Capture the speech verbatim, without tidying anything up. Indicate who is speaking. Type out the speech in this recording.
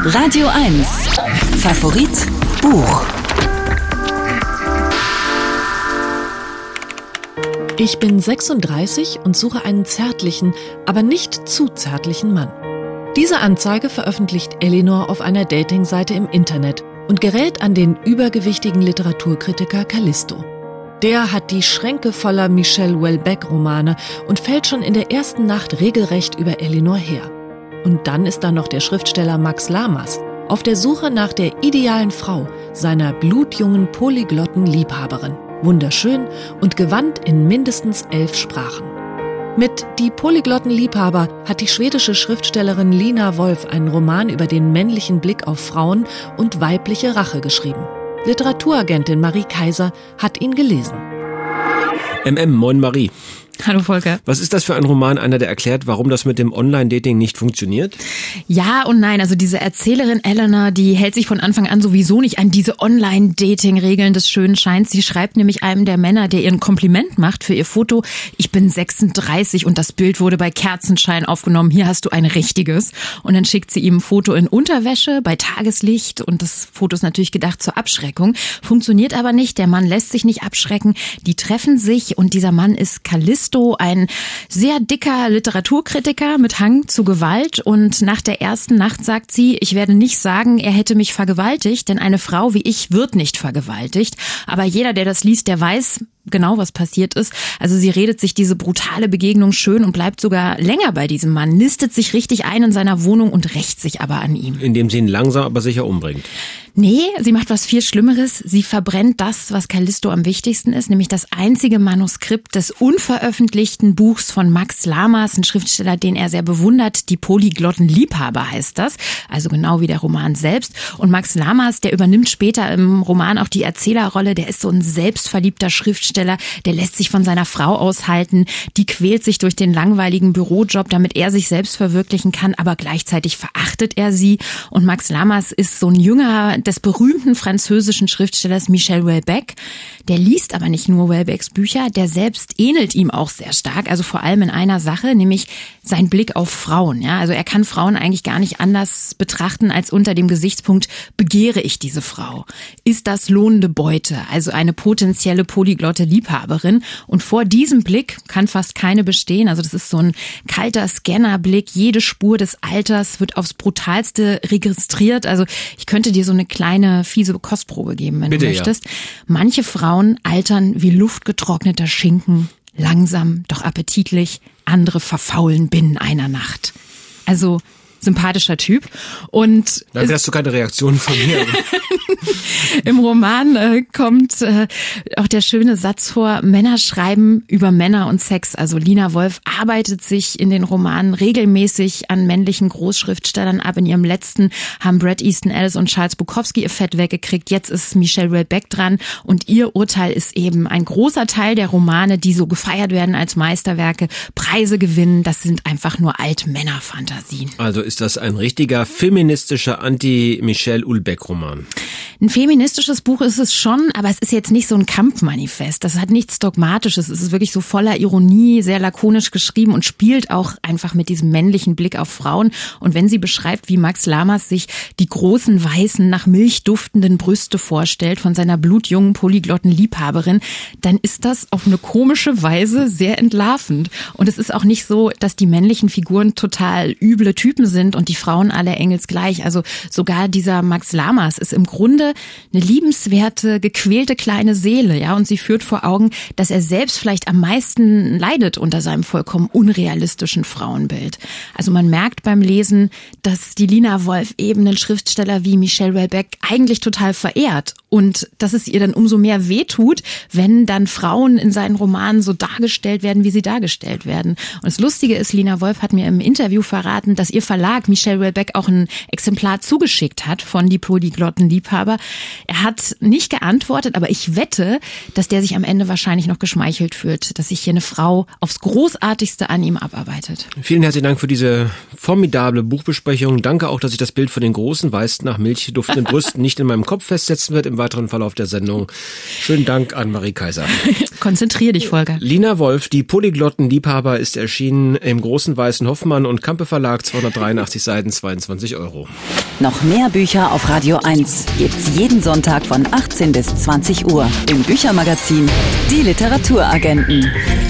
Speaker 1: Radio eins. Favorit Buch.
Speaker 2: Ich bin sechsunddreißig und suche einen zärtlichen, aber nicht zu zärtlichen Mann. Diese Anzeige veröffentlicht Elinor auf einer Datingseite im Internet und gerät an den übergewichtigen Literaturkritiker Callisto. Der hat die Schränke voller Michel Houellebecq-Romane und fällt schon in der ersten Nacht regelrecht über Elinor her. Und dann ist da noch der Schriftsteller Max Lamas auf der Suche nach der idealen Frau, seiner blutjungen polyglotten Liebhaberin. Wunderschön und gewandt in mindestens elf Sprachen. Mit Die polyglotten Liebhaber hat die schwedische Schriftstellerin Lina Wolf einen Roman über den männlichen Blick auf Frauen und weibliche Rache geschrieben. Literaturagentin Marie Kaiser hat ihn gelesen.
Speaker 3: M M, moin Marie.
Speaker 4: Hallo Volker.
Speaker 3: Was ist das für ein Roman, einer, der erklärt, warum das mit dem Online-Dating nicht funktioniert?
Speaker 4: Ja und nein, also diese Erzählerin Eleanor, die hält sich von Anfang an sowieso nicht an diese Online-Dating-Regeln des schönen Scheins. Sie schreibt nämlich einem der Männer, der ihr ein Kompliment macht für ihr Foto: Ich bin sechsunddreißig und das Bild wurde bei Kerzenschein aufgenommen, hier hast du ein richtiges. Und dann schickt sie ihm ein Foto in Unterwäsche bei Tageslicht und das Foto ist natürlich gedacht zur Abschreckung. Funktioniert aber nicht, der Mann lässt sich nicht abschrecken. Die treffen sich und dieser Mann ist Callisto, ein sehr dicker Literaturkritiker mit Hang zu Gewalt, und nach der ersten Nacht sagt sie: Ich werde nicht sagen, er hätte mich vergewaltigt, denn eine Frau wie ich wird nicht vergewaltigt. Aber jeder, der das liest, der weiß genau, was passiert ist. Also sie redet sich diese brutale Begegnung schön und bleibt sogar länger bei diesem Mann, nistet sich richtig ein in seiner Wohnung und rächt sich aber an ihm.
Speaker 3: Indem sie ihn langsam, aber sicher umbringt.
Speaker 4: Nee, sie macht was viel Schlimmeres. Sie verbrennt das, was Callisto am wichtigsten ist, nämlich das einzige Manuskript des unveröffentlichten Buchs von Max Lamas, ein Schriftsteller, den er sehr bewundert. Die polyglotten Liebhaber heißt das, also genau wie der Roman selbst. Und Max Lamas, der übernimmt später im Roman auch die Erzählerrolle. Der ist so ein selbstverliebter Schriftsteller, der lässt sich von seiner Frau aushalten, die quält sich durch den langweiligen Bürojob, damit er sich selbst verwirklichen kann, aber gleichzeitig verachtet er sie. Und Max Lamas ist so ein Jünger des berühmten französischen Schriftstellers Michel Houellebecq. Der liest aber nicht nur Houellebecqs Bücher, der selbst ähnelt ihm auch sehr stark, also vor allem in einer Sache, nämlich sein Blick auf Frauen. Ja, also er kann Frauen eigentlich gar nicht anders betrachten als unter dem Gesichtspunkt: Begehre ich diese Frau? Ist das lohnende Beute, also eine potenzielle polyglotte Liebhaberin? Und vor diesem Blick kann fast keine bestehen. Also das ist so ein kalter Scannerblick. Jede Spur des Alters wird aufs Brutalste registriert. Also ich könnte dir so eine kleine fiese Kostprobe geben, wenn
Speaker 3: Bitte,
Speaker 4: du möchtest.
Speaker 3: Ja.
Speaker 4: Manche Frauen altern wie luftgetrockneter Schinken, langsam, doch appetitlich. Andere verfaulen binnen einer Nacht. Also sympathischer Typ. Und
Speaker 3: dann hast du keine Reaktion von mir.
Speaker 4: im Roman äh, kommt äh, auch der schöne Satz vor: Männer schreiben über Männer und Sex. Also Lina Wolf arbeitet sich in den Romanen regelmäßig an männlichen Großschriftstellern ab. In ihrem letzten haben Bret Easton Ellis und Charles Bukowski ihr Fett weggekriegt. Jetzt ist Michel Houellebecq dran und ihr Urteil ist eben: Ein großer Teil der Romane, die so gefeiert werden als Meisterwerke, Preise gewinnen, das sind einfach nur Altmännerfantasien.
Speaker 3: Also ist das ein richtiger feministischer Anti-Michel Houellebecq-Roman?
Speaker 4: Ein feministisches Buch ist es schon, aber es ist jetzt nicht so ein Kampfmanifest. Das hat nichts Dogmatisches. Es ist wirklich so voller Ironie, sehr lakonisch geschrieben und spielt auch einfach mit diesem männlichen Blick auf Frauen. Und wenn sie beschreibt, wie Max Lamas sich die großen, weißen, nach Milch duftenden Brüste vorstellt von seiner blutjungen, polyglotten Liebhaberin, dann ist das auf eine komische Weise sehr entlarvend. Und es ist auch nicht so, dass die männlichen Figuren total üble Typen sind und die Frauen alle engelsgleich. Also sogar dieser Max Lamas ist im Grunde eine liebenswerte, gequälte kleine Seele, ja, und sie führt vor Augen, dass er selbst vielleicht am meisten leidet unter seinem vollkommen unrealistischen Frauenbild. Also man merkt beim Lesen, dass die Lina Wolf eben einen Schriftsteller wie Michel Houellebecq eigentlich total verehrt und dass es ihr dann umso mehr wehtut, wenn dann Frauen in seinen Romanen so dargestellt werden, wie sie dargestellt werden. Und das Lustige ist, Lina Wolf hat mir im Interview verraten, dass ihr Verlag Michel Houellebecq auch ein Exemplar zugeschickt hat von Die polyglotten Liebhaber. Er hat nicht geantwortet, aber ich wette, dass der sich am Ende wahrscheinlich noch geschmeichelt fühlt, dass sich hier eine Frau aufs Großartigste an ihm abarbeitet.
Speaker 3: Vielen herzlichen Dank für diese formidable Buchbesprechung. Danke auch, dass sich das Bild von den großen, weiß nach Milch duftenden Brüsten nicht in meinem Kopf festsetzen wird im weiteren Verlauf der Sendung. Schönen Dank an Marie Kaiser.
Speaker 4: Konzentrier dich, Volker.
Speaker 3: Lina Wolf, die Polyglottenliebhaber, ist erschienen im großen weißen Hoffmann und Campe Verlag, zweihundertdreiundachtzig Seiten, zweiundzwanzig Euro.
Speaker 1: Noch mehr Bücher auf Radio eins gibt's jeden Sonntag von achtzehn bis zwanzig Uhr im Büchermagazin Die Literaturagenten.